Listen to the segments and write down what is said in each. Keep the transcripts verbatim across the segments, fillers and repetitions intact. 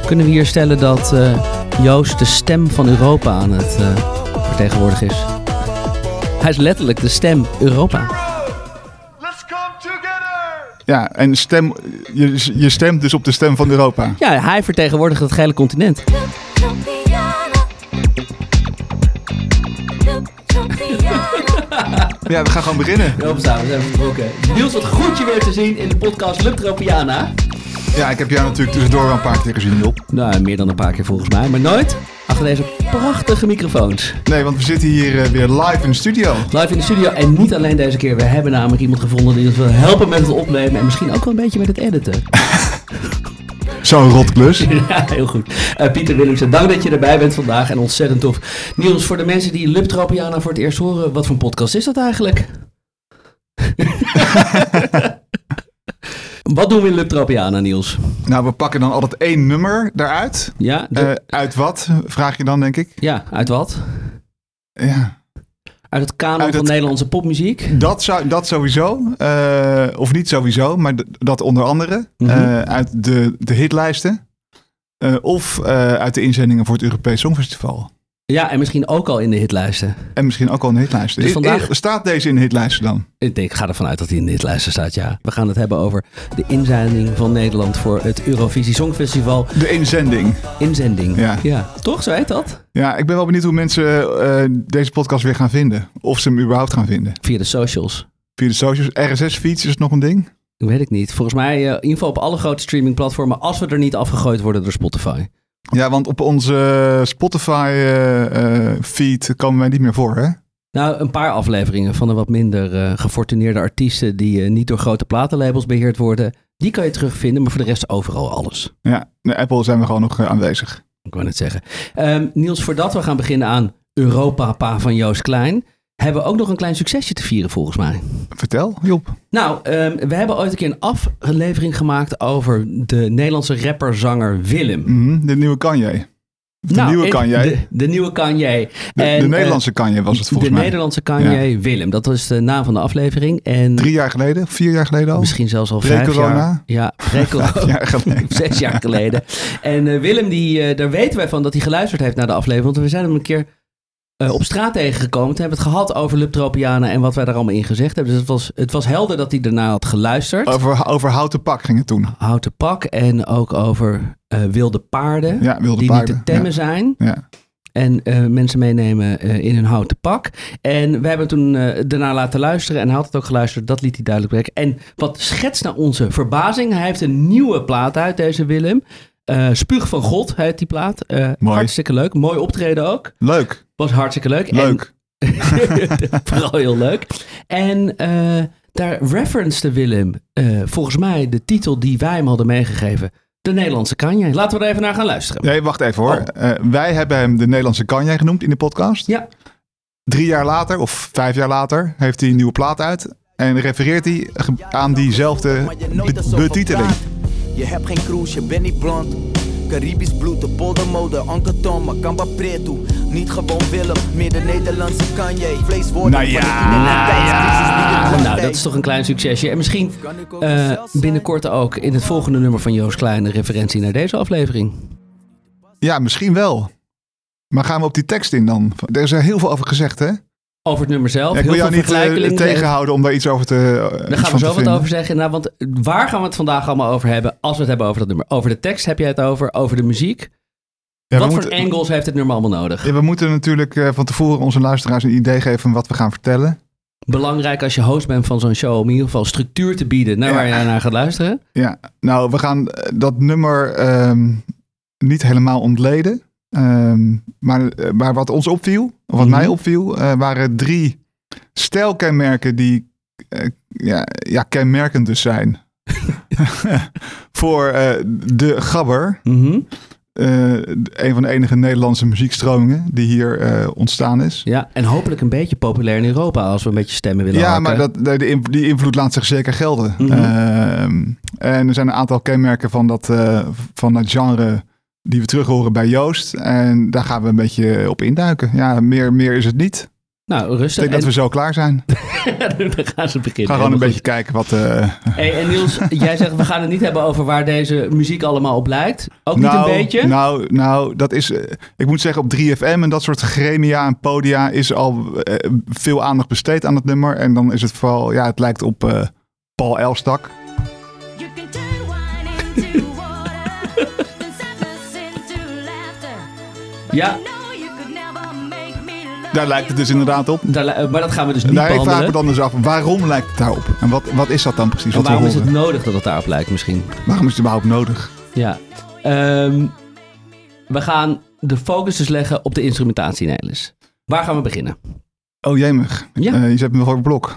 Kunnen we hier stellen dat uh, Joost de stem van Europa aan het uh, vertegenwoordigen is? Hij is letterlijk de stem Europa. Ja, en stem, je, je stemt dus op de stem van Europa. Ja, hij vertegenwoordigt het gehele continent. Ja, we gaan gewoon beginnen. Ja, opstaan, we zijn vertrokken. Niels, wat goed je weer te zien in de podcast Lubtropiana. Ja, ik heb jou natuurlijk tussendoor wel een paar keer gezien, Job. Nou, meer dan een paar keer volgens mij, maar nooit achter deze prachtige microfoons. Nee, want we zitten hier uh, weer live in de studio. Live in de studio en niet alleen deze keer. We hebben namelijk iemand gevonden die ons wil helpen met het opnemen en misschien ook wel een beetje met het editen. Zo'n rotklus. Ja, heel goed. Uh, Pieter Willemsen, dank dat je erbij bent vandaag en ontzettend tof. Niels, voor de mensen die Lubtropiana voor het eerst horen, wat voor een podcast is dat eigenlijk? Wat doen we in Lubtropiana, Niels? Nou, we pakken dan altijd één nummer daaruit. Ja. De... Uh, uit wat, vraag je dan, denk ik? Ja, uit wat? Ja. Uit het kanon uit van het... Nederlandse popmuziek? Dat, zou, dat sowieso. Uh, of niet sowieso, maar d- dat onder andere. Mm-hmm. Uh, uit de, de hitlijsten. Uh, of uh, uit de inzendingen voor het Europees Songfestival. Ja, en misschien ook al in de hitlijsten. En misschien ook al in de hitlijsten. Dus vandaag... Staat deze in de hitlijsten dan? Ik denk, ik ga ervan uit dat hij in de hitlijsten staat, ja. We gaan het hebben over de inzending van Nederland voor het Eurovisie Songfestival. De inzending. Inzending, ja. ja. Toch, zo heet dat? Ja, ik ben wel benieuwd hoe mensen uh, deze podcast weer gaan vinden. Of ze hem überhaupt gaan vinden. Via de socials. Via de socials. R S S-feeds is nog een ding? Weet ik niet. Volgens mij uh, in ieder geval op alle grote streamingplatformen, als we er niet afgegooid worden door Spotify. Ja, want op onze Spotify-feed uh, uh, komen wij niet meer voor, hè? Nou, een paar afleveringen van de wat minder uh, gefortuneerde artiesten die uh, niet door grote platenlabels beheerd worden. Die kan je terugvinden, maar voor de rest overal alles. Ja, de Apple zijn we gewoon nog uh, aanwezig. Ik wou net zeggen. Um, Niels, voordat we gaan beginnen aan Europa van Joost Klein, hebben we ook nog een klein succesje te vieren volgens mij. Vertel, Job. Nou, um, we hebben ooit een keer een aflevering gemaakt over de Nederlandse rapper-zanger Willem. Mm-hmm, de nieuwe Kanye. De nou, nieuwe Kanye. De, de nieuwe Kanye. De, en, de Nederlandse uh, Kanye was het volgens de mij. De Nederlandse Kanye ja. Willem. Dat was de naam van de aflevering. En Drie jaar geleden? Vier jaar geleden al? Misschien zelfs al vijf Pre-corona? jaar. Ja, pre-corona. Vijf jaar geleden. Zes jaar geleden. En uh, Willem, die, uh, daar weten wij van dat hij geluisterd heeft naar de aflevering. Want we zijn hem een keer uh, op straat tegengekomen. Toen hebben we het gehad over Lubtropiana en wat wij daar allemaal in gezegd hebben. Dus het was, het was helder dat hij daarna had geluisterd. Over, over Houten Pak ging het toen. Houten Pak en ook over uh, wilde paarden. Ja, wilde die paarden. niet te temmen ja. zijn. Ja. En uh, mensen meenemen uh, in hun houten pak. En we hebben toen uh, daarna laten luisteren. En hij had het ook geluisterd. Dat liet hij duidelijk werken. En wat schetst naar onze verbazing. Hij heeft een nieuwe plaat uit, deze Willem. Uh, Spuug van God heet die plaat. Uh, hartstikke leuk. Mooi optreden ook. Leuk. Was hartstikke leuk. Leuk. En, vooral heel leuk. En uh, daar referencede Willem uh, volgens mij de titel die wij hem hadden meegegeven. De Nederlandse Kanye. Laten we er even naar gaan luisteren. Nee, wacht even hoor. Oh. Uh, wij hebben hem de Nederlandse Kanye genoemd in de podcast. Ja. Drie jaar later, of vijf jaar later, heeft hij een nieuwe plaat uit. En refereert hij aan diezelfde be- betiteling. Je hebt geen cruise, je bent niet blond. Caribisch bloed, de poldermode, Uncle Tom, Makamba Preto. Niet gewoon Willem, meer de Nederlandse Kanye. Vleeswoorden nou ja, ja. Nou, dat is toch een klein succesje. En misschien uh, binnenkort ook in het volgende nummer van Joost Klein een referentie naar deze aflevering. Ja, misschien wel. Maar gaan we op die tekst in dan? Er is er heel veel over gezegd, hè? Over het nummer zelf. Ja, ik wil jou niet uh, tegenhouden om daar iets over te uh, Daar gaan we zo wat over zeggen. Nou, want waar gaan we het vandaag allemaal over hebben als we het hebben over dat nummer? Over de tekst heb jij het over, over de muziek. Ja, wat moeten, voor angles heeft het nummer allemaal nodig? Ja, we moeten natuurlijk uh, van tevoren onze luisteraars een idee geven van wat we gaan vertellen. Belangrijk als je host bent van zo'n show om in ieder geval structuur te bieden naar ja. waar jij naar gaat luisteren. Ja, nou we gaan dat nummer um, niet helemaal ontleden. Um, maar, maar wat ons opviel, of wat mm-hmm. mij opviel, uh, waren drie stijlkenmerken die uh, ja, ja, kenmerkend dus zijn voor uh, de gabber. Mm-hmm. Uh, een van de enige Nederlandse muziekstromingen die hier uh, ontstaan is. Ja, en hopelijk een beetje populair in Europa als we een beetje stemmen willen Ja, haken. maar dat, de, die invloed laat zich zeker gelden. Mm-hmm. Uh, en er zijn een aantal kenmerken van dat, uh, van dat genre die we terug horen bij Joost. En daar gaan we een beetje op induiken. Ja, meer, meer is het niet. Nou, Ik rustig. denk dat En- we zo klaar zijn. Dan gaan ze beginnen. Ga gewoon een Helemaal beetje goed. kijken wat... Uh... Hey, en Niels, jij zegt we gaan het niet hebben over waar deze muziek allemaal op lijkt. Ook niet nou, een beetje? Nou, nou, dat is... Uh, ik moet zeggen, op drie F M en dat soort gremia en podia is al uh, veel aandacht besteed aan het nummer. En dan is het vooral... Ja, het lijkt op uh, Paul Elstak. You can turn wine into water, then sadness into laughter. But Ja. you know you could never make me love Daar lijkt het dus inderdaad op. Daar li- maar dat gaan we dus niet Nou, ik vraag behandelen. me dan dus af, waarom lijkt het daarop? En wat, wat is dat dan precies? En Wat we waarom is horen? het nodig dat het daarop lijkt misschien? Waarom is het überhaupt nodig? Ja. Ehm, we gaan de focus dus leggen op de instrumentatie, Nelis. Waar gaan we beginnen? Oh jemig, Ja. uh, je zet me nog over blok.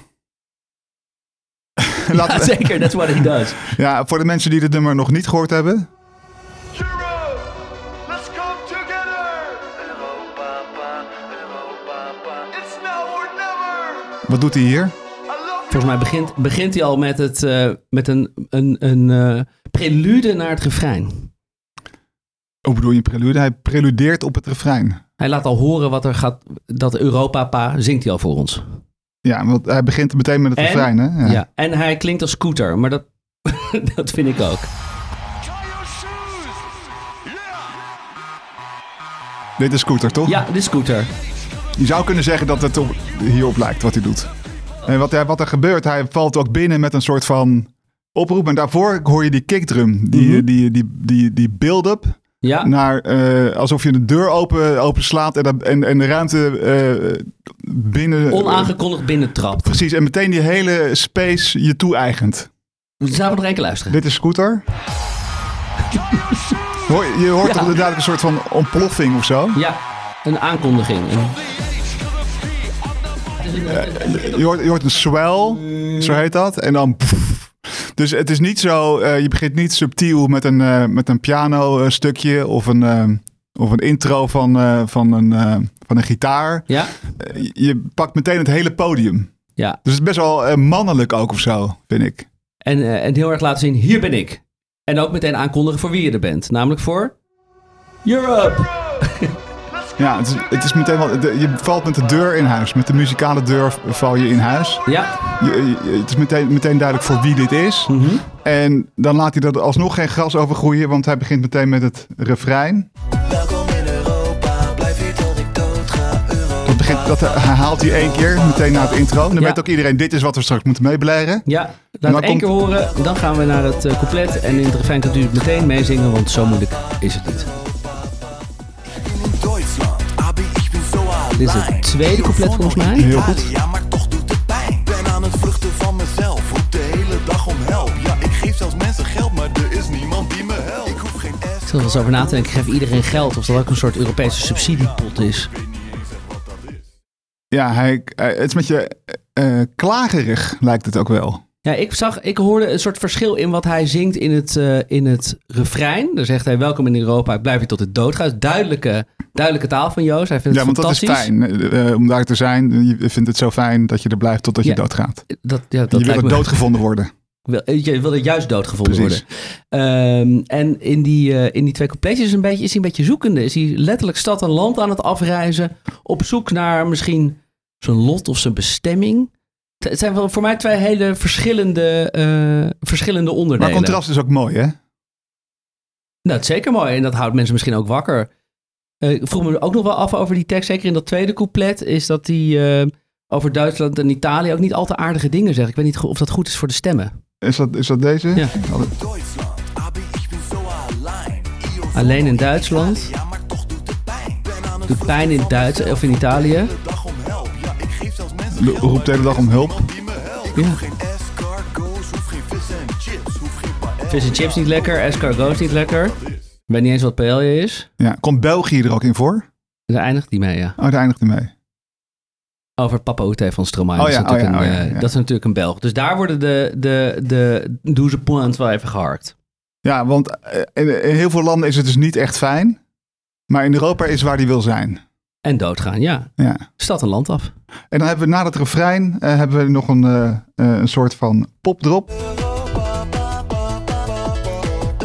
Laten Ja, we- zeker. That's what he does. Ja, voor de mensen die dit nummer nog niet gehoord hebben. Europe, let's come together. Europa, Europa, it's now or never. Wat doet hij hier? I love Volgens mij begint, begint hij al met, het, uh, met een, een, een uh, prelude naar het refrein. Hoe bedoel je een prelude? Hij preludeert op het refrein. Hij laat al horen wat er gaat. Dat Europa-pa zingt hij al voor ons. Ja, want hij begint meteen met het En- refrein, hè? Ja. Ja. En hij klinkt als Scooter, maar dat, dat vind ik ook. Tie your shoes. Yeah. Dit is Scooter, toch? Ja, de Scooter. Je zou kunnen zeggen dat het op, hierop lijkt wat hij doet. En wat, hij- wat er gebeurt, hij valt ook binnen met een soort van oproep. En daarvoor hoor je die kickdrum, die, Mhm. die, die, die, die build-up. Ja, Naar, eh, alsof je de deur open, open slaat en, dat- en, en de ruimte eh, binnen... onaangekondigd binnentrapt. Precies, en meteen die hele space je toe-eigent. Zullen we nog één keer luisteren? Dit is Scooter. Hoor, je hoort Ja. toch inderdaad een soort van ontploffing of zo? Ja, een aankondiging. Een- Je hoort, je hoort een swell, zo heet dat. En dan... pff. Dus het is niet zo... eh, je begint niet subtiel met een, eh, met een piano eh, stukje of een, eh, of een intro van, eh, van, een, eh, van een gitaar. Ja, Eh, je pakt meteen het hele podium. ja. Dus het is best wel eh, mannelijk ook of zo, vind ik. En, eh, en heel erg laten zien, hier ben ik. En ook meteen aankondigen voor wie je er bent. Namelijk voor Europe. Ja, het is, het is meteen wel... de- je valt met de deur in huis. Met de muzikale deur val je in huis. Ja. Je, je- het is meteen, meteen duidelijk voor wie dit is. Mhm. En dan laat hij er alsnog geen gras over groeien, want hij begint meteen met het refrein. Welkom in Europa, blijf hier tot ik dood ga. Europa. Dat, begint, dat herhaalt hij één keer, meteen na het intro. En dan Ja. weet ook iedereen, dit is wat we straks moeten meeblaren. Ja, dan laat het één komt- keer horen. Dan gaan we naar het uh, couplet. En in het refrein kunt u het meteen meezingen, want zo moeilijk is het niet. Duitsland, aber ich bin so allein. Dit is het tweede couplet volgens mij. Heel goed. Ja, maar toch doet het pijn. Ben aan het vluchten van mezelf, roep de hele dag om help. Ja, ik geef zelfs mensen geld, maar er is niemand die me helpt. Ik hoef geen S. Ik zat er wel eens over na te denken. Ik geef iedereen geld. Of dat ook een soort Europese subsidiepot is. Ja, hij, hij- het is met je eh, klagerig, lijkt het ook wel. Ja, ik zag, ik hoorde een soort verschil in wat hij zingt in het, uh, in het refrein. Dan zegt hij, welkom in Europa, ik blijf hier tot het dood gaat. Duidelijke, duidelijke taal van Joost. Hij vindt Ja, het want dat is fantastisch. fijn eh, om daar te zijn. Je vindt het zo fijn dat je er blijft totdat je Ja, doodgaat. Dat, ja, dat je wil lijkt het me- doodgevonden worden. Wil- Je wilde juist doodgevonden Precies. worden. Um, en in die, uh, in die twee coupletjes is, een beetje, is hij een beetje zoekende. Is hij letterlijk stad en land aan het afreizen. Op zoek naar misschien zijn lot of zijn bestemming. Het zijn wel voor mij twee hele verschillende, uh, verschillende onderdelen. Maar contrast is ook mooi, hè? Nou, dat is zeker mooi. En dat houdt mensen misschien ook wakker. Uh, ik vroeg me ook nog wel af over die tekst. Zeker in dat tweede couplet. Is dat die uh, over Duitsland en Italië ook niet al te aardige dingen zegt. Ik weet niet of dat goed is voor de stemmen. Is dat, is dat deze? Ja. Duitsland, aber ich bin so allein. Alleen in Duitsland. Ja, maar toch doet het pijn. Ben aan het Doet pijn in Duitsland of in Italië. de dag om help. Ja, ik geef zelfs mensen De- geld, roept de hele dag om hulp. die me helpt. Ja. Geen escargots, hoef geen vis en chips, hoef geen paella. Vis en chips niet lekker. Escargot niet lekker. Ik weet niet eens wat paella is. Ja. Komt België er ook in voor? Daar eindigt die mee, ja. Oh, daar eindigt hij mee. Over Papa Oute van Stromae. Oh dat, is ja, natuurlijk oh ja, een, oh ja, eh, ja. dat is natuurlijk een Belg. Dus daar worden de, de, de douze points wel even geharkt. Ja, want eh, in, in heel veel landen is het dus niet echt fijn. Maar in Europa is waar hij wil zijn. En doodgaan, ja. Ja. Stad en land af. En dan hebben we na dat refrein uh, hebben we nog een, uh, uh, een soort van popdrop.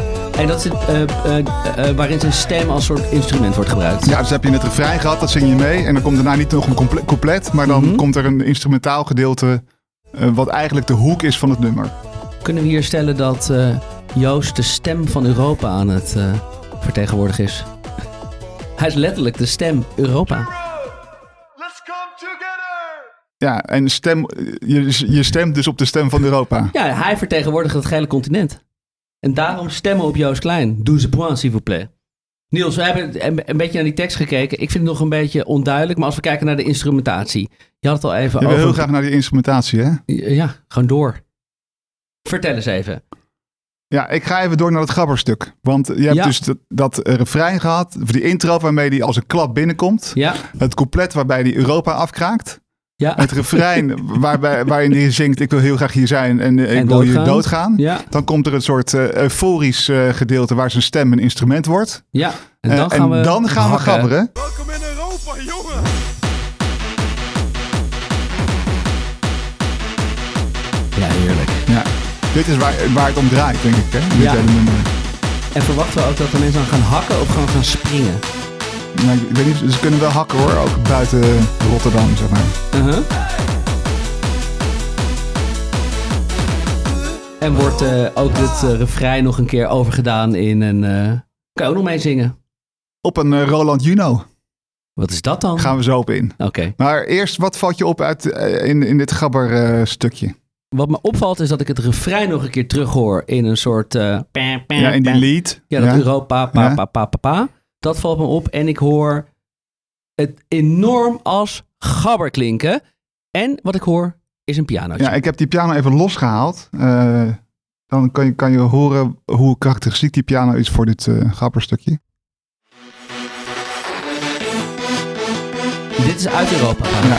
En dat is het, uh, uh, uh, waarin zijn stem als soort instrument wordt gebruikt. Ja, dus heb je het refrein gehad, dat zing je mee. En dan komt daarna niet nog een comple- couplet, maar dan Mm-hmm. komt er een instrumentaal gedeelte uh, wat eigenlijk de hoek is van het nummer. Kunnen we hier stellen dat uh, Joost de stem van Europa aan het uh, vertegenwoordigen is? Hij is letterlijk de stem Europa. Let's come together. Ja, en stem, je, je stemt dus op de stem van Europa. Ja, hij vertegenwoordigt het gehele continent. En daarom stemmen we op Joost Klein. douze points, s'il vous plaît. Niels, we hebben een, een beetje naar die tekst gekeken. Ik vind het nog een beetje onduidelijk. Maar als we kijken naar de instrumentatie. Je had het al even Je wil over... heel graag naar die instrumentatie, hè? Ja, gewoon door. Vertel eens even. Ja, ik ga even door naar het gabberstuk. Want je hebt Ja. dus dat, dat refrein gehad, die intro waarmee die als een klap binnenkomt. Ja, Het couplet waarbij die Europa afkraakt. ja, Het refrein waarbij, waarin hij zingt, ik wil heel graag hier zijn en uh, ik En wil hier doodgaan. doodgaan. ja, Dan komt er een soort uh, euforisch uh, gedeelte waar zijn stem een instrument wordt. ja. En Uh, dan gaan we, en dan gaan we hakken. gabberen. Welkom in Europa, jongen. Ja, heerlijk. Ja. Dit is waar, waar het om draait, denk ik. Hè? Dit Ja. hele nummer. En verwachten we ook dat de mensen dan gaan hakken of gewoon gaan springen? Nou, ik weet niet, ze kunnen wel hakken hoor, ook buiten Rotterdam, zeg maar. Uh-huh. En wordt uh, ook dit uh, refrein nog een keer overgedaan in een... Uh, kan je ook nog mee zingen? Op een uh, Roland Juno Wat is dat dan? gaan we zo op in. Oké. Maar eerst, wat valt je op uit, uh, in, in dit gabber uh, stukje? Wat me opvalt is dat ik het refrein nog een keer terug hoor in een soort... Uh, pam, pam, Ja, in die pam. lead. Ja, dat Ja. Europa, pa, Ja. pa, pa, pa, pa. Dat valt me op. En ik hoor het enorm als gabber klinken. En wat ik hoor is een pianootje. Ja, ik heb die piano even losgehaald. Uh, dan kan je, kan je horen hoe karakteristiek die piano is voor dit uh, gabberstukje. Dit is uit Europa. Ja.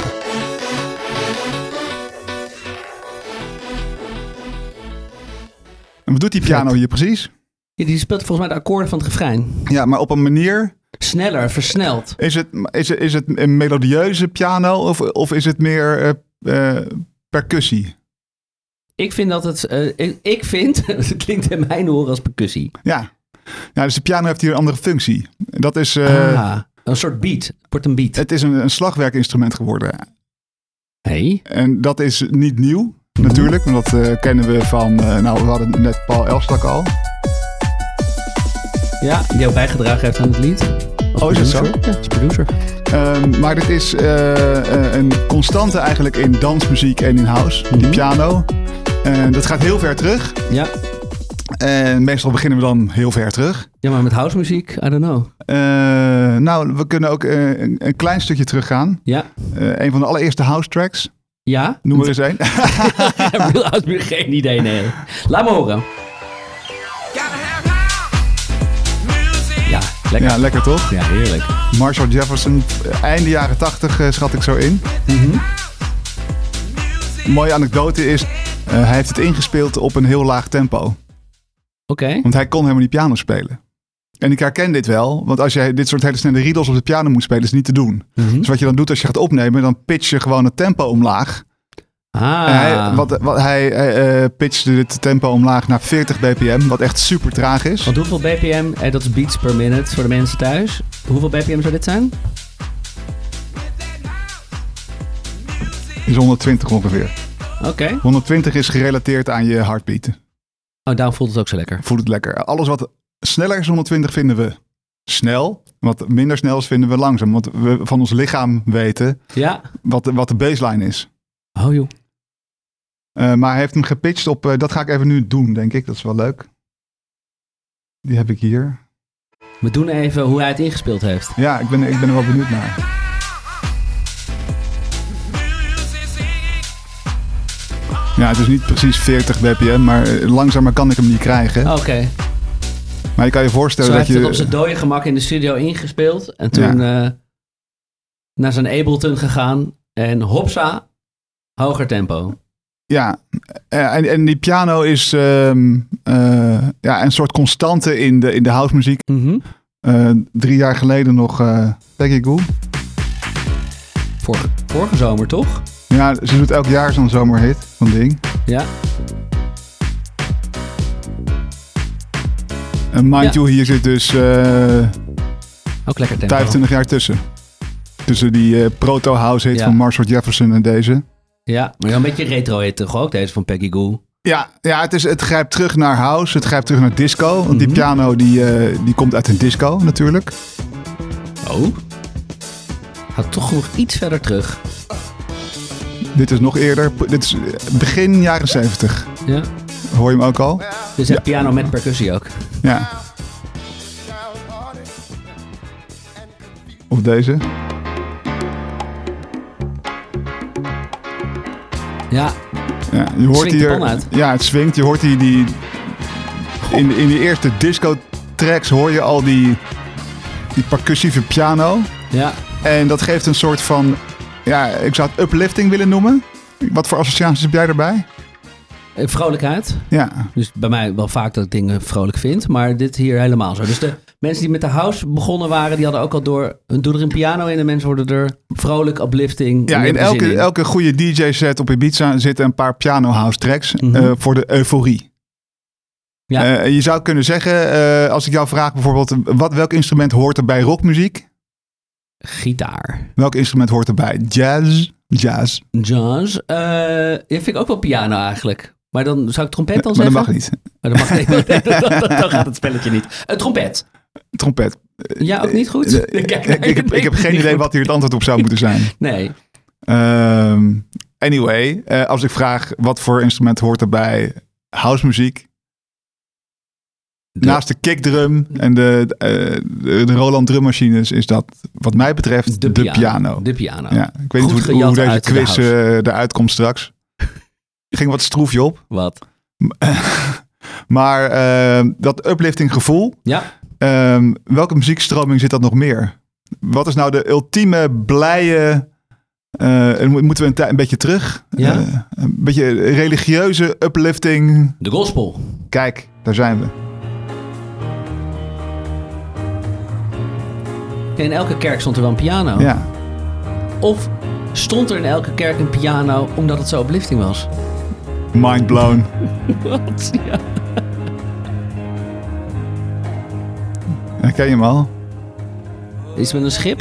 En wat doet die piano Vet. hier precies? Ja, die speelt volgens mij de akkoorden van het refrein. Ja, maar op een manier... Sneller, versneld. Is het, is het, is het een melodieuze piano of, of is het meer uh, uh, percussie? Ik vind dat het... Uh, ik, ik vind... Het klinkt in mijn oren als percussie. Ja. Ja, dus de piano heeft hier een andere functie. Dat is... Uh, ah, een soort beat. Het wordt een beat. Het is een, een slagwerkinstrument geworden. Hey. En dat is niet nieuw, natuurlijk. Want dat uh, kennen we van... Uh, nou, we hadden net Paul Elstak al. Ja, die ook bijgedragen heeft aan het lied. Als Oh, is het zo? producer. Ja, als producer. Um, maar dit is uh, uh, een constante eigenlijk in dansmuziek en in house. Die Mhm. piano. En dat gaat heel ver terug. Ja. En meestal beginnen we dan heel ver terug. Ja, maar met housemuziek, I don't know. Uh, nou, we kunnen ook uh, een, een klein stukje teruggaan. Ja. Uh, een van de allereerste house tracks. Ja? Noem er eens een. Real House Music, geen idee, nee. Laat me horen. Ja, lekker. Ja, lekker toch? Ja, heerlijk. Marshall Jefferson, einde jaren tachtig uh, schat ik zo in. Mhm. Een mooie anekdote is, uh, hij heeft het ingespeeld op een heel laag tempo. Oké. Want hij kon helemaal niet piano spelen. En ik herken dit wel, want als jij dit soort hele snelle riedels op de piano moet spelen, is het niet te doen. Mhm. Dus wat je dan doet als je gaat opnemen, dan pitch je gewoon het tempo omlaag. Ah. En hij, wat, wat, hij uh, pitchte het tempo omlaag naar veertig bpm, wat echt super traag is. Want hoeveel bpm, eh, dat is beats per minute voor de mensen thuis. Hoeveel bpm zou dit zijn? Is honderdtwintig ongeveer. Oké. honderdtwintig is gerelateerd aan je heartbeat. Oh, daarom voelt het ook zo lekker. Voelt het lekker. Alles wat sneller is honderdtwintig vinden we snel. Wat minder snel is vinden we langzaam. Want we van ons lichaam weten Ja. wat de, wat de baseline is. Oh joh. Uh, maar hij heeft hem gepitcht op... Uh, dat ga ik even nu doen, denk ik. Dat is wel leuk. Die heb ik hier. We doen even hoe hij het ingespeeld heeft. Ja, ik ben, ik ben er wel benieuwd naar. Ja, het is niet precies veertig bpm, maar langzamer kan ik hem niet krijgen. Oké. Maar je kan je voorstellen Zo dat heeft je... het op zijn dode gemak in de studio ingespeeld. En toen Ja. uh, naar zijn Ableton gegaan. En hopsa, hoger tempo. Ja, uh, en, en die piano is um, uh, ja, een soort constante in de, in de housemuziek. Mhm. Uh, drie jaar geleden nog uh, Peggy Gou. Vorige, vorige zomer toch? Ja, ze doet elk jaar zo'n zomerhit van ding. Ja. En mind Ja. you, hier zit dus uh, Ook lekker tempo. vijfentwintig jaar tussen. Tussen die uh, proto-house hit Ja. van Marshall Jefferson en deze. Ja, maar wel een beetje retro heet toch ook, deze van Peggy Gou. Ja, ja het, is, het grijpt terug naar house, het grijpt terug naar disco. Want die Mhm. piano die, uh, die komt uit een disco natuurlijk. Oh. Gaat toch nog iets verder terug. Dit is nog eerder, dit is begin jaren zeventig. Ja. Hoor je hem ook al? Dus het piano met percussie ook. Ja. Of deze. Ja, Ja, je hoort Swingt de hier, pan uit. ja, het swingt. Je hoort hier die, in, in die eerste disco tracks hoor je al die, die percussieve piano. ja. En dat geeft een soort van, ja, ik zou het uplifting willen noemen. Wat voor associaties heb jij erbij? Eh, Vrolijkheid. Ja, Dus bij mij wel vaak dat ik dingen vrolijk vind. Maar dit hier helemaal zo. Dus de mensen die met de house begonnen waren, die hadden ook al door... Doe er een piano in en mensen worden er vrolijk, uplifting. ja en in hebben er zin elke, elke goede D J-set op Ibiza zitten een paar piano house tracks Mhm. eh, voor de euforie. Ja. Eh, je zou kunnen zeggen, eh, als ik jou vraag bijvoorbeeld, wat, welk instrument hoort er bij rockmuziek? Gitaar. Welk instrument hoort erbij? Jazz? Jazz. Jazz. Eh ja, vind ik ook wel piano eigenlijk. Maar dan zou ik trompet dan Maar dat zeggen? mag niet. Maar dat mag niet. dan, dan, dan gaat het spelletje niet. Een trompet. Trompet. Ja, ook niet goed? Eh, ik, Kijk, ik, ik, heb, ik heb geen idee wat hier het antwoord op zou moeten zijn. Nee. Ehm, anyway, eh, als ik vraag wat voor instrument hoort erbij housemuziek. De- Naast de kickdrum en de, eh, de, de Roland drummachines is dat wat mij betreft de, De piano. piano. De piano. Ja, ik weet Goed niet hoe, gejat hoe deze uit de quiz house. eh, eruit komt straks. Ging wat stroefje op. Wat? Maar eh, dat uplifting gevoel. Ja. Ehm, welke muziekstroming zit dat nog meer? Wat is nou de ultieme blije... eh, en mo- moeten we een, tij- een beetje terug? Ja. Eh, een beetje religieuze uplifting. De gospel. Kijk, daar zijn we. In elke kerk stond er wel een piano. Ja. Of stond er in elke kerk een piano omdat het zo uplifting was? Mind blown. Wat? Ja. Herken je hem al? Iets met een schip?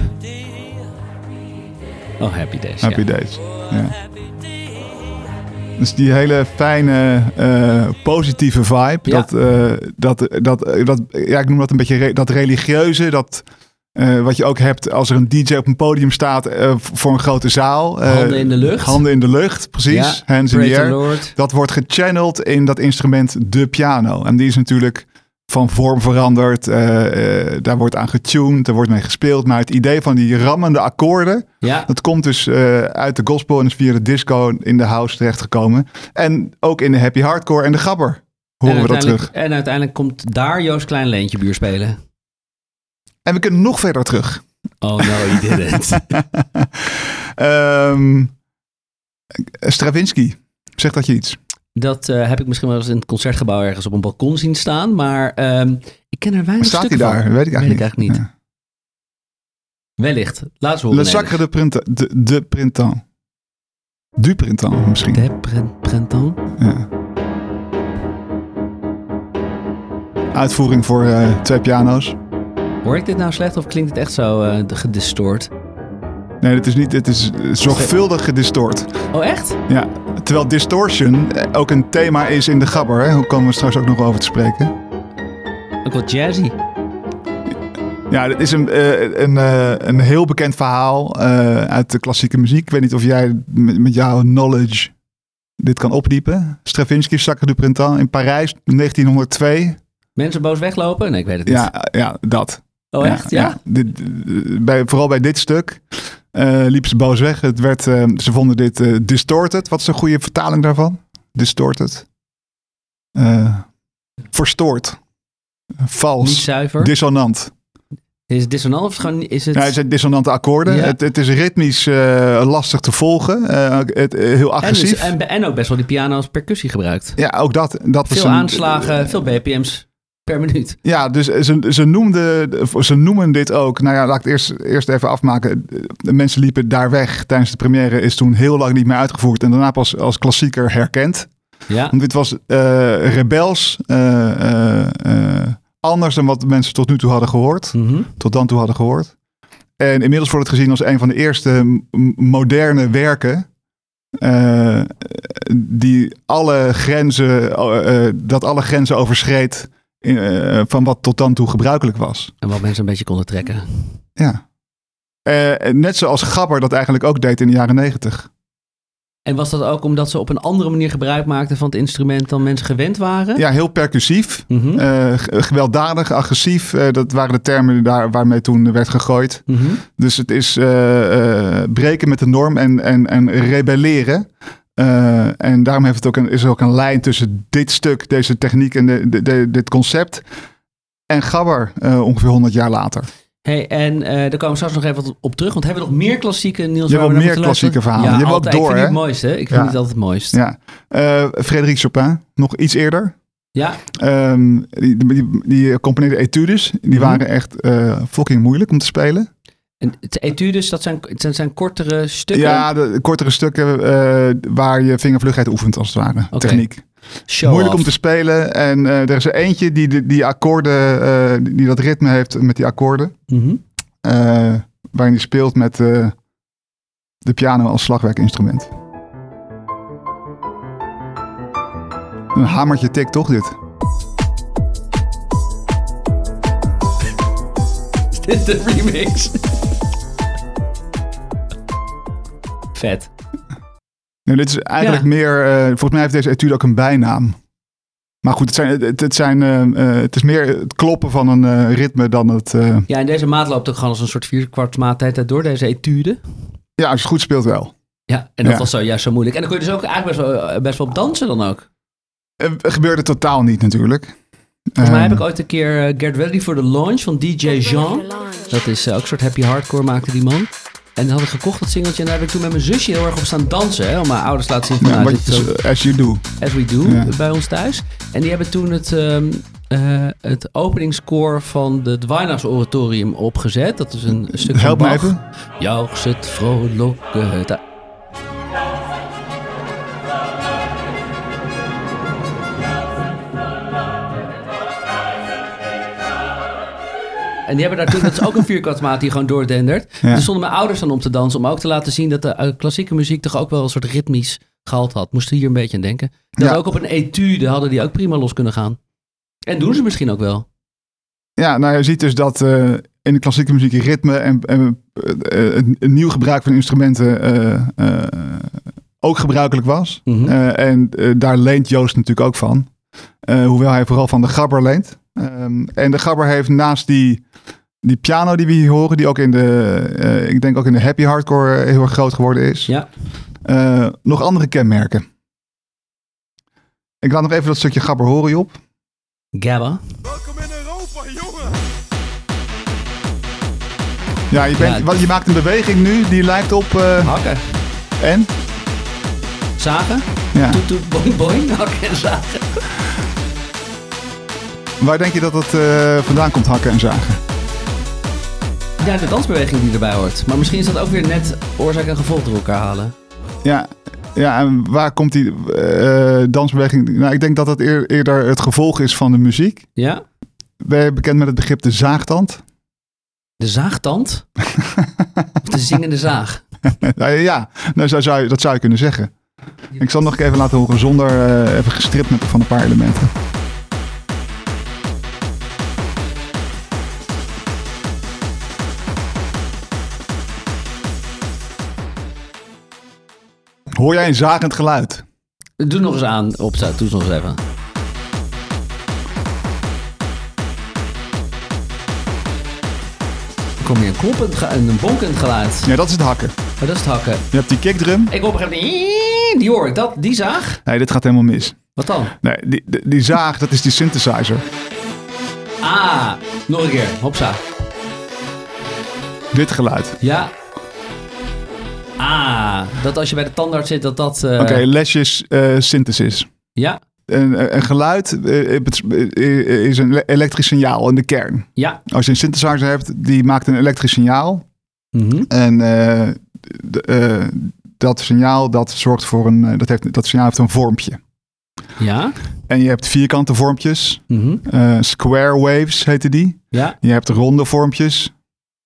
Oh, Happy Days. Happy ja. Days. Ja. Dus die hele fijne, eh, positieve vibe. Ja. Dat, eh, dat, dat, dat, ja, ik noem dat een beetje re- dat religieuze. Dat, eh, wat je ook hebt als er een D J op een podium staat eh, voor een grote zaal. Eh, Handen in de lucht. Handen in de lucht, precies. Ja, Hands in Praise the the air. Lord. Dat wordt gechanneld in dat instrument, de piano. En die is natuurlijk van vorm veranderd. eh, eh, daar wordt aan getuned, er wordt mee gespeeld. Maar het idee van die rammende akkoorden, Ja. dat komt dus eh, uit de gospel en is via de disco in de house terechtgekomen. En ook in de happy hardcore en de gabber horen en we dat uiteindelijk- terug. En uiteindelijk komt daar Joost Klein Leentje buur spelen. En we kunnen nog verder terug. Oh no, you didn't. Ehm, Stravinsky, zegt dat je iets? Dat eh, heb ik misschien wel eens in het concertgebouw ergens op een balkon zien staan. Maar ehm, ik ken er weinig Staat hij stukken daar? van. Weet ik eigenlijk Weet ik niet. eigenlijk niet. Wellicht. Laat ze horen. Le Sacre de Printemps. De, de Printemps. Du Printemps misschien. De prin- printemps. Ja. Uitvoering voor eh, twee piano's. Hoor ik dit nou slecht of klinkt het echt zo eh, gedistort? Nee, het is niet. Het is zorgvuldig gedistort. Oh, echt? Ja, terwijl distortion eh, ook een thema is in de gabber. Hè? Hoe komen we straks ook nog over te spreken? Ook wat jazzy. Ja, dit is een, eh, een, eh, een heel bekend verhaal eh, uit de klassieke muziek. Ik weet niet of jij met, met jouw knowledge dit kan opdiepen. Stravinsky, Sacre du Printemps in Parijs, negentienhonderdtwee. Mensen boos weglopen? Nee, ik weet het niet. Ja, ja, dat. Oh, echt? Ja? Dit, bij, vooral bij dit stuk uh, liepen ze boos weg. Het werd, uh, ze vonden dit uh, distorted. Wat is een goede vertaling daarvan? Distorted. Uh, verstoord. Vals. Niet zuiver. Dissonant. Is het dissonant of gewoon, is het... Ja, het zijn dissonante akkoorden. Ja. Het, het is ritmisch uh, lastig te volgen. Uh, het, uh, heel agressief. En, dus, en, en ook best wel die piano als percussie gebruikt. Ja, ook dat. dat veel is een, aanslagen, uh, veel B P M's per minuut. Ja, dus ze, ze, noemden, ze noemen dit ook. Nou ja, laat ik het eerst, eerst even afmaken. De mensen liepen daar weg tijdens de première. Is toen heel lang niet meer uitgevoerd. En daarna pas als klassieker herkend. Ja. Want dit was uh, rebels. Uh, uh, uh, anders dan wat mensen tot nu toe hadden gehoord. Mm-hmm. Tot dan toe hadden gehoord. En inmiddels wordt het gezien als een van de eerste m- moderne werken. Uh, die alle grenzen, uh, dat alle grenzen overschreed uh, van wat tot dan toe gebruikelijk was. En wat mensen een beetje konden trekken. Ja. Uh, net zoals Gabber dat eigenlijk ook deed in de jaren negentig. En was dat ook omdat ze op een andere manier gebruik maakten van het instrument dan mensen gewend waren? Ja, heel percussief. Mm-hmm. Uh, gewelddadig, agressief. Uh, dat waren de termen daar waarmee toen werd gegooid. Mm-hmm. Dus het is uh, uh, breken met de norm en, en, en rebelleren. Uh, en daarom heeft het ook een, is er ook een lijn tussen dit stuk, deze techniek en de, de, de, dit concept en Gabber uh, ongeveer honderd jaar later. Hey, en uh, daar komen we straks nog even op terug. Want hebben we nog meer klassieke, Niels? Je waar hebt we wel naar meer moeten klassieke luisteren? verhalen. Ja, Je hebt altijd. ook door, Ik vind hè? het mooiste. Ik vind Ja. het altijd het mooist. Ja. Uh, Frédéric Chopin, nog iets eerder. Ja. Um, die, die, die componeerde etudes. Die Mm-hmm. waren echt uh, fucking moeilijk om te spelen. En het etudes, dat zijn, dat zijn kortere stukken? Ja, de kortere stukken uh, waar je vingervlugheid oefent als het ware. Okay. Techniek. Show Moeilijk off. om te spelen. En uh, er is er eentje die die, die akkoorden, uh, die, die dat ritme heeft met die akkoorden. Mm-hmm. Uh, waarin hij speelt met uh, de piano als slagwerkinstrument. Een hamertje tik, toch dit? Is dit de remix? Vet. Nee, dit is eigenlijk Ja. meer... Uh, volgens mij heeft deze etude ook een bijnaam. Maar goed, het, zijn, het, het, zijn, uh, uh, het is meer het kloppen van een uh, ritme dan het... Uh, Ja, en deze maat loopt ook gewoon als een soort vierkwartsmaat tijd door, deze etude. ja, als je goed speelt wel. Ja, en dat Ja. was zo juist zo moeilijk. En dan kon je dus ook eigenlijk best wel, best wel op dansen dan ook. Uh, gebeurde totaal niet natuurlijk. Volgens mij Um, heb ik ooit een keer uh, Get Ready for the Launch van D J Jean. Dat is uh, ook een soort happy hardcore, maakte die man. En dat had ik gekocht, dat singeltje. En daar heb ik toen met mijn zusje heel erg op staan dansen. Hè, om mijn ouders te laten zien van, Ja, nou, wat, dit is zo, as you do. as we do, Ja. bij ons thuis. En die hebben toen het, um, uh, het openingskoor van het Weihnachtsoratorium opgezet. Dat is een stuk van Help me Bach. even. Jauchzet het vrolijke... Da- En die hebben daar toen, dat is ook een vierkwartsmaat die gewoon doordendert. Ja. Er stonden mijn ouders dan om te dansen, om ook te laten zien dat de uh, klassieke muziek toch ook wel een soort ritmisch gehalte had. Moesten hier een beetje aan denken. Dat Ja. ook op een etude hadden die ook prima los kunnen gaan. En doen ze misschien ook wel. Ja, nou je ziet dus dat uh, in de klassieke muziek ritme en, en uh, een, een nieuw gebruik van instrumenten uh, uh, ook gebruikelijk was. Mhm. Uh, en uh, daar leent Joost natuurlijk ook van. Uh, hoewel hij vooral van de Gabber leent. Um, en de Gabber heeft naast die, die piano die we hier horen, die ook in de, uh, ik denk ook in de happy hardcore uh, heel erg groot geworden is. Ja. Uh, nog andere kenmerken. Ik laat nog even dat stukje Gabber horen, Job. Gabba. Welkom in Europa, jongen. Ja, je, bent, Ja, wat, je maakt een beweging nu die lijkt op... Uh, Hakken. en? Zagen. Ja. Toet, toet, boing, boing. Hakken en zagen. Waar denk je dat het uh, vandaan komt, hakken en zagen? Ja, de dansbeweging die erbij hoort. Maar misschien is dat ook weer net oorzaak en gevolg door elkaar halen. Ja, ja en waar komt die uh, dansbeweging... Nou, ik denk dat het eer, eerder het gevolg is van de muziek. Ja. Ben je bekend met het begrip de zaagtand? De zaagtand? Of de zingende zaag? nou, ja, nou, zo zou je, dat zou je kunnen zeggen. Ik zal nog even laten horen zonder uh, even gestript met van een paar elementen. Hoor jij een zagend geluid? Doe nog eens aan. Op, doe eens nog eens even. Dan kom je een kloppend, ge- een bonkend geluid. Ja, dat is het hakken. Maar dat is het hakken. Je hebt die kickdrum. Ik hoor op een gegeven moment... Die hoor ik. Dat, die zaag? Nee, dit gaat helemaal mis. Wat dan? Nee, die, die, die zaag, dat is die synthesizer. Ah, nog een keer. Hopsa. Dit geluid. Ja. Ah, dat als je bij de tandarts zit, dat dat... Uh... Oké, okay, lesjes uh, synthesis. Ja. Een, een geluid uh, is een elektrisch signaal in de kern. Ja. Als je een synthesizer hebt, die maakt een elektrisch signaal. Mm-hmm. En uh, de, uh, dat signaal, dat zorgt voor een... Dat, heeft, dat signaal heeft een vormpje. Ja. En je hebt vierkante vormpjes. Mhm. Uh, square waves heten die. Ja. Je hebt ronde vormpjes.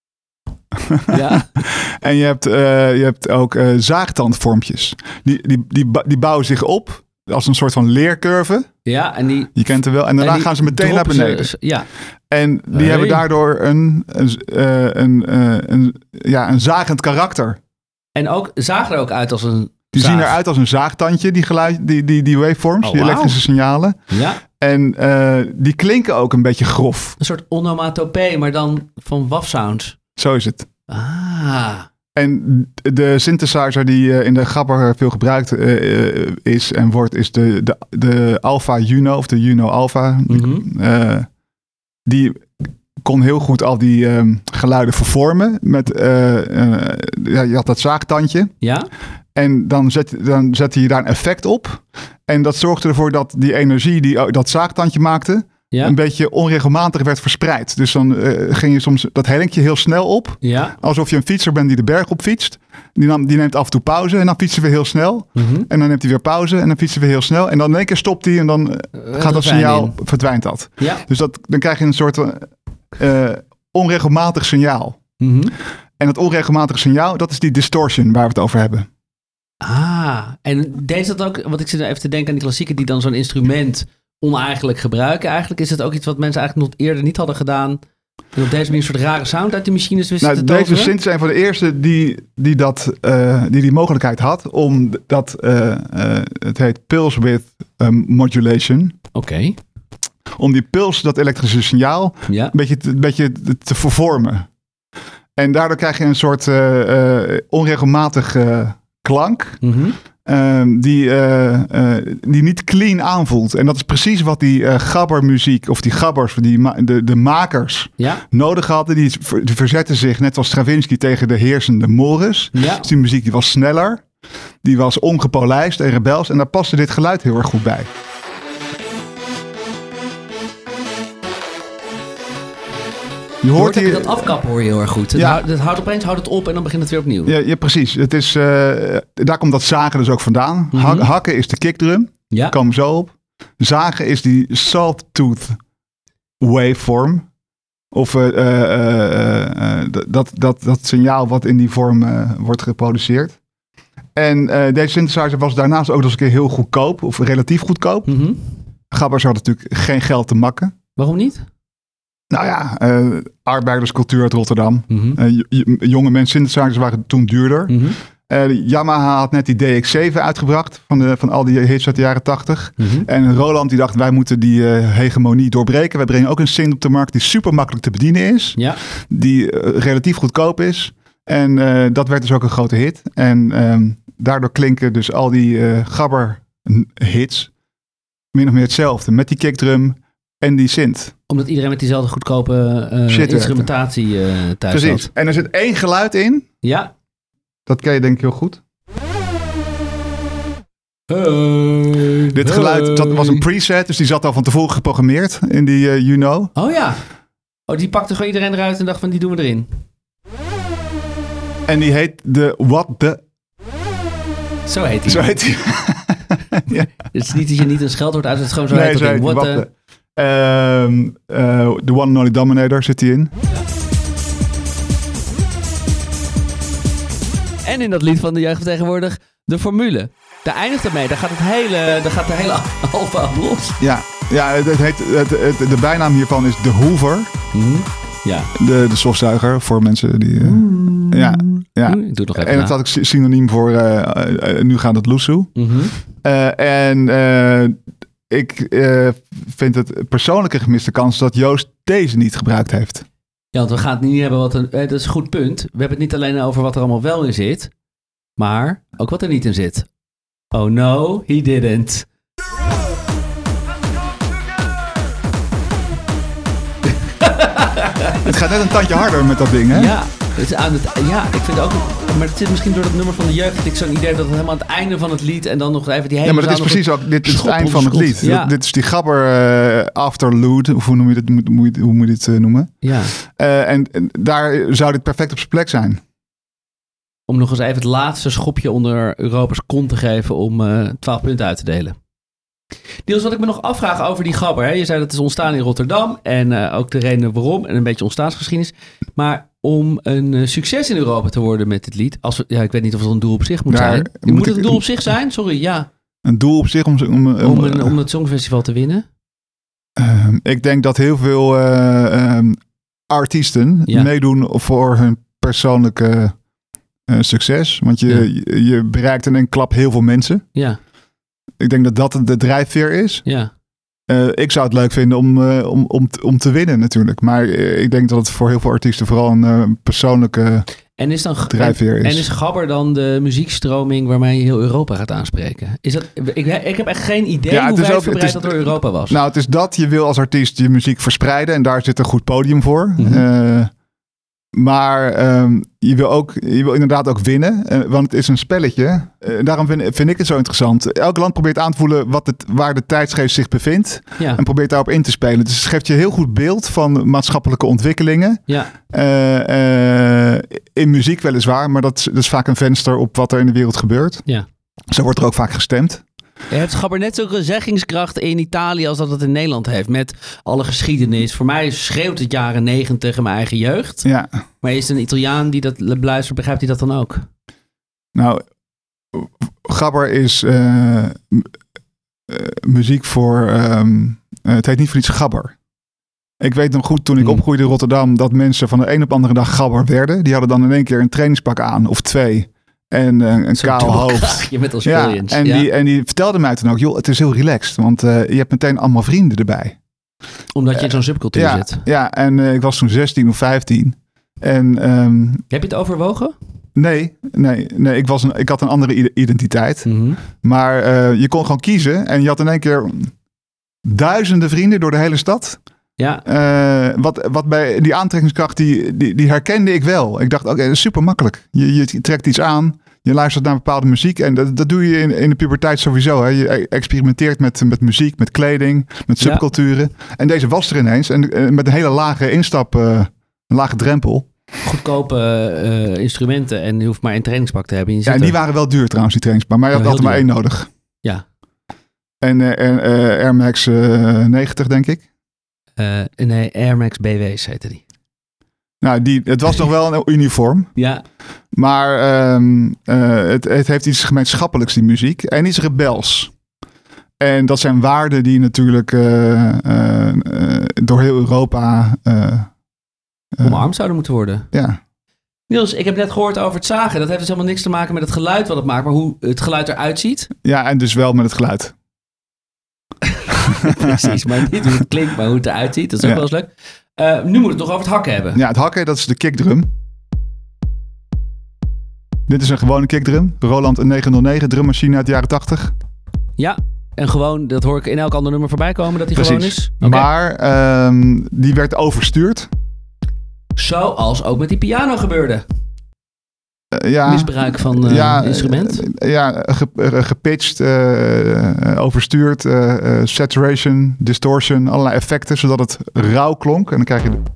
Ja. En je hebt, uh, je hebt ook uh, zaagtandvormpjes. Die, die, die, die bouwen zich op als een soort van leercurve. Ja, en die... Je kent het wel. En daarna en die gaan ze meteen naar droppen beneden. Ze, ja. En die Hey. hebben daardoor een, een, uh, een, uh, een, ja, een zagend karakter. En ook, zagen er ook uit als een Die zaag. zien eruit als een zaagtandje, die, geluid, die, die, die waveforms, Oh, die wauw. elektrische signalen. Ja, En uh, die klinken ook een beetje grof. een soort onomatopee, maar dan van W A V-sounds. Zo is het. Ah. En de synthesizer die uh, in de Gabber veel gebruikt uh, is en wordt, is de, de, de Alpha Juno of de Juno Alpha. Mhm. Uh, die kon heel goed al die um, geluiden vervormen. Met, uh, uh, ja, je had dat zaagtandje. Ja? En dan zet, dan zette je daar een effect op. En dat zorgde ervoor dat die energie die dat zaagtandje maakte, Ja? een beetje onregelmatig werd verspreid. Dus dan uh, ging je soms dat hellinkje heel snel op. Ja? Alsof je een fietser bent die de berg op fietst. Die, nam, die neemt af en toe pauze en dan fietsen we heel snel. Mhm. En dan neemt hij weer pauze en dan fietsen we heel snel. En dan in één keer stopt hij en dan uh, gaat dat refrein signaal, in. verdwijnt dat. Ja. Dus dat, dan krijg je een soort uh, onregelmatig signaal. Mhm. En dat onregelmatig signaal, dat is die distortion waar we het over hebben. Ah, en deed dat ook, want ik zit even te denken aan die klassieken die dan zo'n instrument oneigenlijk gebruiken. Eigenlijk is het ook iets wat mensen eigenlijk nog eerder niet hadden gedaan. En op deze manier een soort rare sound uit de machines wisten Nou, te deze toveren. synth is een van de eerste die die, dat, uh, die die mogelijkheid had om dat, uh, uh, het heet pulse width um, modulation. Oké, okay. Om die puls, dat elektrische signaal, Ja. een beetje, te, een beetje te, te vervormen. En daardoor krijg je een soort uh, uh, onregelmatige klank. Mm-hmm. Uh, die, uh, uh, die niet clean aanvoelt. En dat is precies wat die uh, gabbermuziek of die gabbers, die ma- de, de makers Ja. nodig hadden. Die, die verzetten zich net als Stravinsky tegen de heersende mores. Ja. Dus die muziek die was sneller, die was ongepolijst en rebels. En daar paste dit geluid heel erg goed bij. Je Je hoort hoort ook hier... dat afkappen hoor je heel erg goed. Het, Ja. houdt, het houdt opeens houdt het op en dan begint het weer opnieuw. Ja, ja, precies. Het is, uh, daar komt dat zagen dus ook vandaan. Mhm. Ha- hakken is de kickdrum. Ja. Komen zo op. Zagen is die sawtooth waveform. Of uh, uh, uh, uh, dat, dat, dat signaal wat in die vorm uh, wordt geproduceerd. En uh, deze synthesizer was daarnaast ook nog eens een keer heel goedkoop. Of relatief goedkoop. Mm-hmm. Gabbers hadden natuurlijk geen geld te makken. Waarom niet? Nou ja, uh, arbeiderscultuur uit Rotterdam. Mm-hmm. Uh, j- j- jonge mensen synthesizers waren toen duurder. Mm-hmm. Uh, Yamaha had net die D X zeven uitgebracht van, de, van al die hits uit de jaren tachtig. Mm-hmm. En Roland die dacht, wij moeten die uh, hegemonie doorbreken. Wij brengen ook een synth op de markt die super makkelijk te bedienen is. Ja. Die uh, relatief goedkoop is. En uh, dat werd dus ook een grote hit. En um, daardoor klinken dus al die uh, gabber hits min of meer hetzelfde. Met die kickdrum en die synth. Omdat iedereen met diezelfde goedkope uh, Shit, instrumentatie uh, thuis Precies. had. En er zit één geluid in. Ja. Dat ken je denk ik heel goed. Hey, Dit hey. geluid, dat was een preset, dus die zat al van tevoren geprogrammeerd in die uh, Juno. Oh ja. Oh, die pakte gewoon iedereen eruit en dacht van die doen we erin. En die heet de What the... Zo heet die. Zo heet die. Ja. Het is niet dat je niet een scheldwoord uit, het is gewoon zo Nee, heet zo dat heet ding. die. What What the... the... Ehm, uh, The One and Only Dominator zit die in. En in dat lied van de jeugd tegenwoordig de formule. Daar eindigt het mee. Daar gaat, het hele, daar gaat de hele alfa op los. Ja, ja het, het heet, het, het, de bijnaam hiervan is de Hoover. Mm-hmm. Ja. De, de stofzuiger voor mensen die... Uh, ja, ja. Ik doe het nog even En dat na. had ik synoniem voor uh, uh, nu gaat het loesoe. Mm-hmm. Uh, en uh, ik uh, vind het persoonlijke gemiste kans dat Joost deze niet gebruikt heeft. Ja, want we gaan het niet hebben wat een... eh, dat is een goed punt. We hebben het niet alleen over wat er allemaal wel in zit, maar ook wat er niet in zit. Oh no, he didn't. Het gaat net een tandje harder met dat ding, hè? Ja, het is aan het, ja, ik vind ook... Maar het zit misschien door het nummer van de jeugd. Dat ik zo'n idee heb dat het helemaal aan het einde van het lied en dan nog even die hele... Ja, maar dit is zaal nog precies ook... Dit is het schop eind van het onder lied. schot. Ja. Dit is die gabber uh, afterlude. Of hoe noem je dit, hoe, moet je- hoe moet je dit uh, noemen? Ja, Uh, en, en daar zou dit perfect op zijn plek zijn. om nog eens even het laatste schopje onder Europa's kont te geven om uh, twaalf punten uit te delen. Niels, wat ik me nog afvraag over die gabber. Hè? Je zei dat het is ontstaan in Rotterdam. En uh, ook de reden waarom. En een beetje ontstaansgeschiedenis. Maar om een uh, succes in Europa te worden met dit lied. Als we, ja, ik weet niet of het een doel op zich moet Ja, zijn. moet Moet het ik- een doel op zich zijn? Sorry, ja. Een doel op zich om... om, om, Om, een, om het Songfestival te winnen. uh, ik denk dat heel veel uh, um, artiesten Ja. meedoen voor hun persoonlijke uh, succes. Want je, Ja. je, je bereikt in een klap heel veel mensen. Ja, Ik denk dat dat de drijfveer is. ja. Uh, ik zou het leuk vinden om, uh, om, om, t- om te winnen natuurlijk. Maar uh, ik denk dat het voor heel veel artiesten vooral een uh, persoonlijke En is dan en, drijfveer is. en is gabber dan de muziekstroming waarmee je heel Europa gaat aanspreken? Is dat, ik, ik heb echt geen idee Ja, het hoe is ook- wijdverbreid het is- dat door Europa was. Nou, het is dat je wil als artiest je muziek verspreiden. En daar zit een goed podium voor. Mhm. Uh, maar um, je, wil ook, je wil inderdaad ook winnen. Uh, want het is een spelletje. Uh, daarom vind, vind ik het zo interessant. Elk land probeert aan te voelen wat het, waar de tijdsgeest zich bevindt. ja, En probeert daarop in te spelen. Dus het geeft je een heel goed beeld van maatschappelijke ontwikkelingen. ja, Uh, uh, in muziek weliswaar. Maar dat is, dat is vaak een venster op wat er in de wereld gebeurt. ja. Zo wordt er ook vaak gestemd. Heeft gabber net zo'n zeggingskracht in Italië als dat het in Nederland heeft? Met alle geschiedenis. Voor mij schreeuwt het jaren negentig in mijn eigen jeugd. Ja. Maar is een Italiaan die dat beluistert, begrijpt hij dat dan ook? Nou, gabber is uh, m- uh, muziek voor... Um, uh, het heet niet voor iets gabber. Ik weet nog goed, toen ik Hmm. opgroeide in Rotterdam... dat mensen van de een op de andere dag gabber werden. Die hadden dan in één keer een trainingspak aan, of twee. En uh, een Zo'n kaal hoofd. dolkraagje met Ja, Australians. en, Ja, Die, en die vertelde mij toen ook... joh, het is heel relaxed, want uh, je hebt meteen allemaal vrienden erbij. Omdat je in zo'n subcultuur Ja, zit. ja, en uh, ik was toen zestien of vijftien. En um, Heb je het overwogen? nee, nee, nee ik, was een, ik had een andere i- identiteit. Mhm. Maar uh, je kon gewoon kiezen en je had in één keer duizenden vrienden door de hele stad. Ja, Uh, wat, wat bij die aantrekkingskracht, die, die, die herkende ik wel. Ik dacht, oké, dat is super makkelijk. Je, je trekt iets aan, je luistert naar bepaalde muziek. En dat, dat doe je in, in de puberteit sowieso. Hè. Je experimenteert met, met muziek, met kleding, met Ja. subculturen. En deze was er ineens. En uh, met een hele lage instap, uh, een lage drempel. goedkope uh, instrumenten en je hoeft maar één trainingspak te hebben. En je Ja, zit en die er. waren wel duur trouwens, die trainingspak. Maar je had Ja, heel altijd maar één duur. nodig. Ja. En uh, uh, Air Max uh, negentig, denk ik. Uh, nee, Air Max B W's heette die. Nou, die, het was nog wel een uniform. Ja, Maar um, uh, het, het heeft iets gemeenschappelijks, die muziek. En iets rebels. En dat zijn waarden die natuurlijk uh, uh, uh, door heel Europa... Uh, uh, omarmd zouden moeten worden. ja. Niels, ik heb net gehoord over het zagen. Dat heeft dus helemaal niks te maken met het geluid wat het maakt, maar hoe het geluid eruit ziet. ja, en dus wel met het geluid. Precies, maar niet hoe het klinkt, maar hoe het eruit ziet. Dat is ook Ja. wel eens leuk. Uh, nu moet het nog over het hakken hebben. Ja, het hakken, dat is de kickdrum. Dit is een gewone kickdrum. Roland een negenhonderdnegen, drummachine uit de jaren tachtig. Ja, en gewoon, dat hoor ik in elk ander nummer voorbij komen, dat die gewoon is. Oké. Maar um, die werd overstuurd. Zoals ook met die piano gebeurde. Uh, ja, Misbruik van uh, ja, instrument. uh, ja, ge, uh, gepitcht, uh, uh, overstuurd, uh, uh, saturation, distortion, allerlei effecten, zodat het rauw klonk. En dan krijg je de...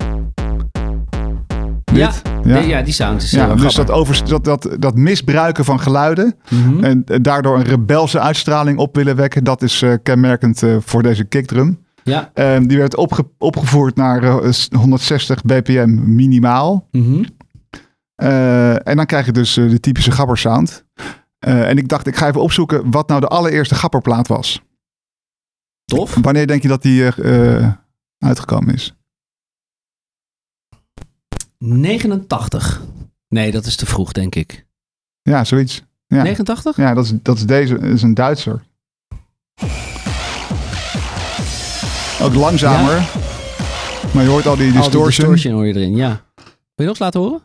Ja, Dit. ja. Ja. ja, die sound is Ja, heel dus grappig. dat, over, dat, dat, dat misbruiken van geluiden Mhm. en uh, daardoor een rebelse uitstraling op willen wekken, dat is uh, kenmerkend uh, voor deze kickdrum. Ja. Uh, die werd opge, opgevoerd naar uh, honderdzestig bpm minimaal. Mhm. Uh, en dan krijg je dus uh, de typische gabbersound. Uh, en ik dacht, ik ga even opzoeken wat nou de allereerste gabberplaat was. Tof. Wanneer denk je dat die uh, uh, uitgekomen is? negenentachtig. Nee, dat is te vroeg, denk ik. Ja, zoiets. Ja, negenentachtig? ja dat, is, dat is deze. Dat is een Duitser. Ook langzamer. Ja. Maar je hoort al die Al die distortion. distortion hoor je erin, ja. Wil je nog eens laten horen?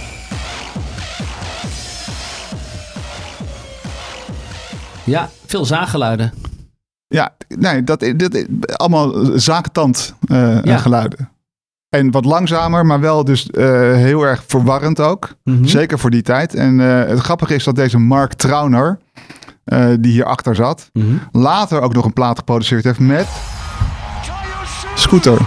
Ja, veel zaaggeluiden. Ja, nee, dat, dat, allemaal zakentand uh, Ja. geluiden. En wat langzamer, maar wel dus uh, heel erg verwarrend ook. Mhm. Zeker voor die tijd. En uh, het grappige is dat deze Mark Trauner, uh, die hierachter zat, Mhm. later ook nog een plaat geproduceerd heeft met Scooter.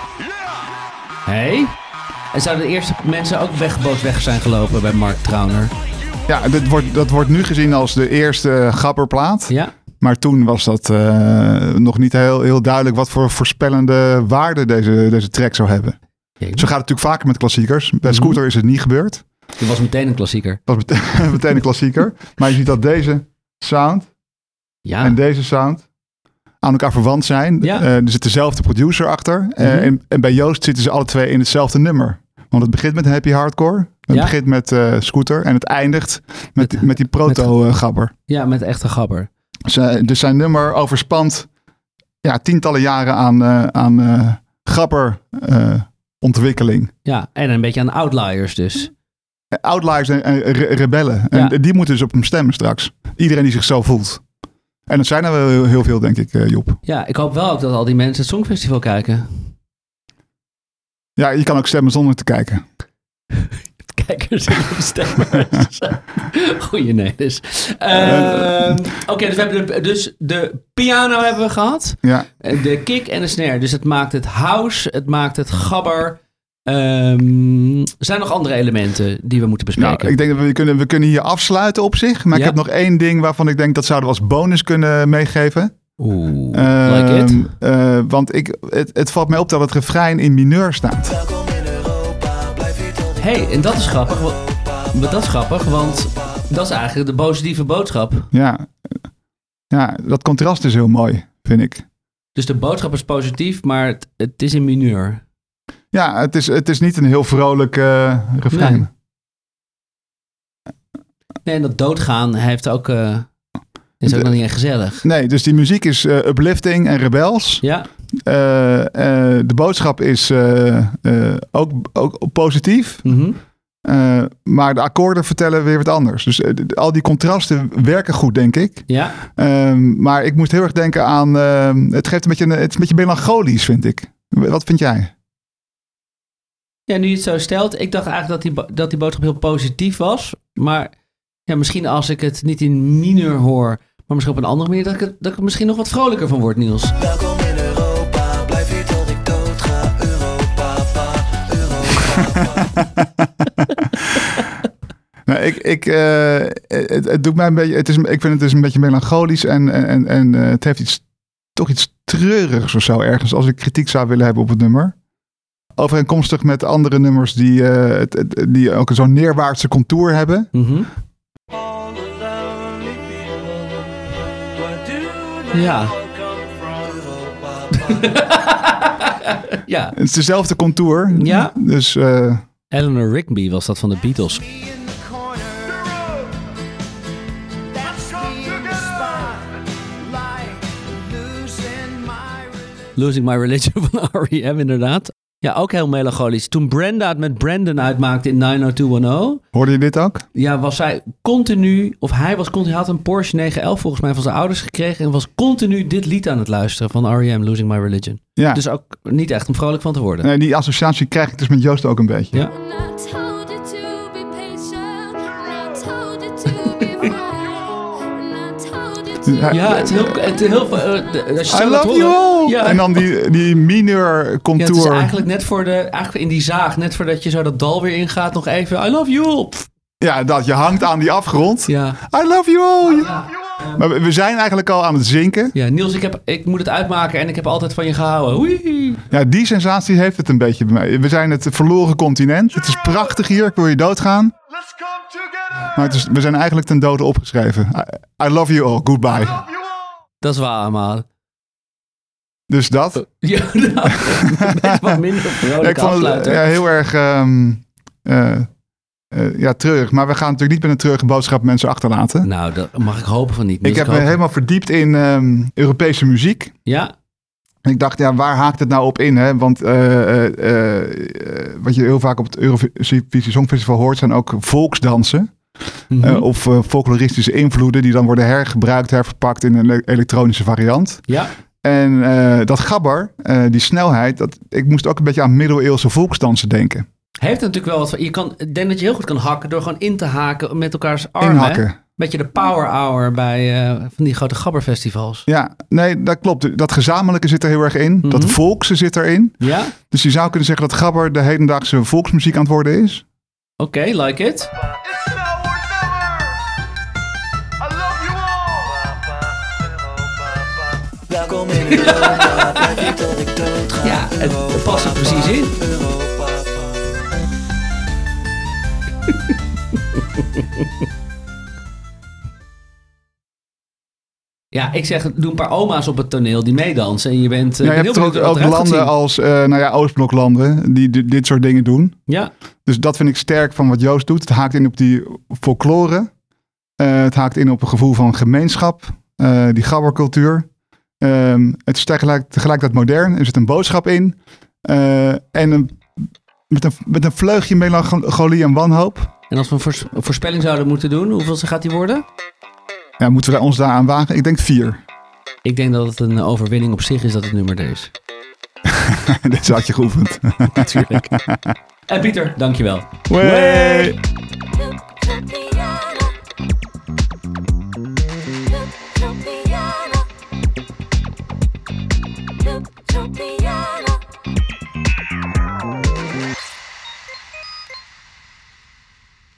Hey. En zouden de eerste mensen ook weggeboot weg zijn gelopen bij Mark Trauner? Ja, dit wordt, dat wordt nu gezien als de eerste gabberplaat. Ja? Maar toen was dat uh, nog niet heel, heel duidelijk wat voor voorspellende waarde deze, deze track zou hebben. Ja, Zo gaat het natuurlijk vaker met klassiekers. Bij Mhm. Scooter is het niet gebeurd. Het was meteen een klassieker. Dat was meteen, meteen een klassieker. Maar je ziet dat deze sound Ja. en deze sound aan elkaar verwant zijn. Ja. Uh, er zit dezelfde producer achter. Uh, Mhm. en, en bij Joost zitten ze alle twee in hetzelfde nummer. Want het begint met Happy Hardcore. Het Ja. begint met uh, Scooter. En het eindigt met, Met- met die proto-gabber. Ja, met echte gabber. Dus zijn nummer overspant ja, tientallen jaren aan, uh, aan uh, gabber uh, ontwikkeling. Ja, en een beetje aan outliers dus. Outliers en, en re- rebellen. En Ja. die moeten dus op hem stemmen straks. Iedereen die zich zo voelt. En dat zijn er wel heel, heel veel, denk ik, uh, Job. Ja, ik hoop wel ook dat al die mensen het Songfestival kijken. Ja, je kan ook stemmen zonder te kijken. Kijkers en stemmers. Goeie nee, dus. Ehm, Oké, dus we hebben de, dus de piano hebben we gehad. Ja, De kick en de snare. Dus het maakt het house, het maakt het gabber. Ehm, er zijn nog andere elementen die we moeten bespreken. nou, ik denk dat we kunnen, we kunnen hier afsluiten op zich. Maar Ja. ik heb nog één ding waarvan ik denk dat zouden we als bonus kunnen meegeven. Oeh, like it. Ehm, uh, want ik, het, het valt mij op dat het refrein in mineur staat. hey, en dat is grappig. wa- Maar dat is grappig, want dat is eigenlijk de positieve boodschap. Ja. ja, dat contrast is heel mooi, vind ik. Dus de boodschap is positief, maar het, het is in mineur. Ja, het is, het is niet een heel vrolijk uh, refrein. Nee. Nee, en dat doodgaan heeft ook, uh, is ook De- nog niet echt gezellig. Nee, dus die muziek is uh, uplifting en rebels. Ja, Uh, uh, de boodschap is uh, uh, ook, ook positief. mhm. Uh, maar de akkoorden vertellen weer wat anders. Dus uh, d- al die contrasten werken goed, denk ik. Ja. Um, maar ik moest heel erg denken aan... Uh, het geeft een beetje, een, het is een beetje melancholisch, vind ik. Wat vind jij? Ja, nu je het zo stelt, ik dacht eigenlijk dat die, bo- dat die boodschap heel positief was. Maar ja, misschien als ik het niet in mineur hoor, maar misschien op een andere manier, dat ik, het, dat ik er misschien nog wat vrolijker van word, Niels. Welkom in Europa, blijf hier tot ik dood ga. Europa, Europa. Nou, ik, ik, uh, het, het doet mij een beetje... Het is, ik vind het dus een beetje melancholisch en, en, en uh, het heeft iets, toch iets treurigs of zo ergens, als ik kritiek zou willen hebben op het nummer. Overeenkomstig met andere nummers die, uh, het, het- die ook zo'n neerwaartse contour hebben. Mhm. Ja. Ja, Het is dezelfde contour. Ja. Dus uh, Eleanor Rigby was dat van de Beatles. Losing My Religion van R E M, inderdaad. Ja, ook heel melancholisch. Toen Brenda het met Brandon uitmaakte in nine oh two one oh... hoorde je dit ook? ja, was zij continu, of hij was continu, hij had een Porsche negen elf volgens mij van zijn ouders gekregen en was continu dit lied aan het luisteren van R E M, Losing My Religion. Ja. Dus ook niet echt om vrolijk van te worden. Nee, die associatie krijg ik dus met Joost ook een beetje. Ja. And I told you to be patient. And I told you to be fine. And I told you to Ja. Ja, het is heel... Het is heel uh, de- als je I zo laat love you horen- all! Ja. En dan die, die mineur Ja, het contour. is eigenlijk net voor de, eigenlijk in die zaag, net voordat je zo dat dal weer ingaat, nog even, I love you all. Pff, Ja, dat je hangt aan die afgrond. Ja. I love you all! Maar we- we zijn eigenlijk al aan het zinken. Ja, Niels, ik, heb, ik moet het uitmaken en ik heb altijd van je gehouden. Oei. Ja, die sensatie heeft het een beetje bij mij. We zijn het verloren continent. Het is prachtig hier. Ik wil je doodgaan. Let's come together. Maar het is, we zijn eigenlijk ten dode opgeschreven. I, I love you all. Goodbye. You all. Dat is waar, maar. Dus dat. Ja, nou, net wat minder Ja, vrolijk ik vond het afsluiten. ja, heel erg ehm, eh, eh, ja, treurig. Maar we gaan natuurlijk niet met een treurige boodschap mensen achterlaten. Nou, dat mag ik hopen van niet. Ik Niels, heb me hoop- helemaal verdiept in ehm, Europese muziek. Ja, En ik dacht, ja, waar haakt het nou op in? Hè? Want eh, eh, eh, eh, wat je heel vaak op het Eurovisie Songfestival hoort, zijn ook volksdansen. mhm. Eh, of uh, folkloristische invloeden die dan worden hergebruikt, herverpakt in een ele- elektronische variant. ja. En eh, dat gabber, eh, die snelheid, dat, ik moest ook een beetje aan middeleeuwse volksdansen denken. Heeft natuurlijk wel wat van. Je kan, ik denk dat je heel goed kan hakken door gewoon in te haken met elkaars armen. Inhakken. Beetje de power hour bij eh, van die grote gabberfestivals. Ja, nee, dat klopt. Dat gezamenlijke zit er heel erg in. Dat Mhm. volkse zit erin. Ja, Dus je zou kunnen zeggen dat gabber de hedendaagse volksmuziek aan het worden is. oké, like it. It's now or never. I love you all. Welkom in Europa, blijf hier tot ik dood ga. Ja, het het past er precies in. Europa. Ja, ik zeg, doe een paar oma's op het toneel die meedansen. En je bent... uh, Ja, je ik ben hebt heel er ook, benieuwd ook wat eruit gaat landen zien. als uh, nou ja, Oostbloklanden die di- dit soort dingen doen. Ja, Dus dat vind ik sterk van wat Joost doet. Het haakt in op die folklore. Uh, het haakt in op een gevoel van gemeenschap. Uh, die gabbercultuur. Um, het is tegelijk, tegelijkertijd modern. Er zit een boodschap in. Uh, en een, met, een, met een vleugje melancholie en wanhoop. en als we een voors- een voorspelling zouden moeten doen, hoeveel gaat die worden? Ja, moeten we ons daaraan wagen? Ik denk vier. Ik denk dat het een overwinning op zich is dat het nummer er is. Dit had je geoefend. Natuurlijk. En Pieter, dankjewel. Wey! Look at me